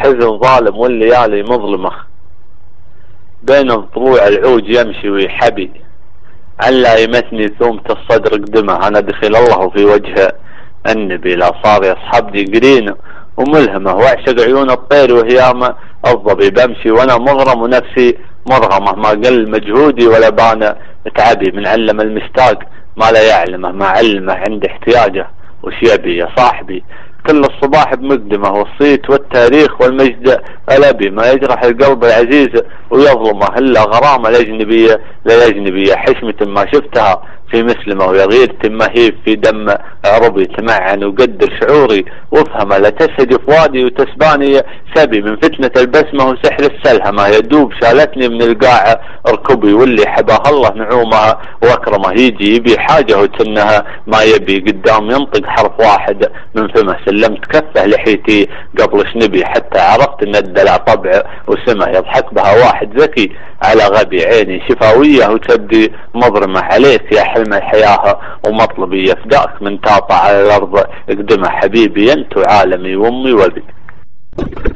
الحزن ظالم والليالي مظلمة، بين ضلوع العوج يمشي ويحبي، علا يمتني ثومة الصدر قدمه، انا دخل الله في وجه النبي، لا صار يصحبني قرينه وملهمه، واعشق عيون الطير وهيامه الظبي، بمشي وانا مغرم ونفسي مرغمه، ما قل مجهودي ولا بان تعبي، من علم المشتاق ما لا يعلمه، ما علمه عند احتياجه وش يبي يا صاحبي، كل الصباح بمقدمه، والصيت والتاريخ والمجد الابي، ما يجرح القلب العزيز ويظلمه الا غرامه الاجنبيه للاجنبيه، حشمه ما شفتها في مسلمه، ويغير مهيب في دم عربي، تمعن وقدر شعوري وافهم، لا تسهد فؤادي وتسباني سبي، من فتنه البسمه وسحر السلهمه، يدوب شالتني من القاع ركبي، واللي حباه الله نعومها واكرمه، يجي يبي حاجه وكنها ما يبي، قدام ينطق حرف واحد من فمه، سلمت كفه لحيتي قبل شنبي، حتى عرفت ان الدلع طبع وسمه، يضحك بها واحد ذكي على غبي، عيني شفاويه وتبدي مظلمه، عليك يا حلم الحياه ومطلبي، يفداك من تاطع على الارض اقدمه، حبيبي انت عالمي وامي وابي.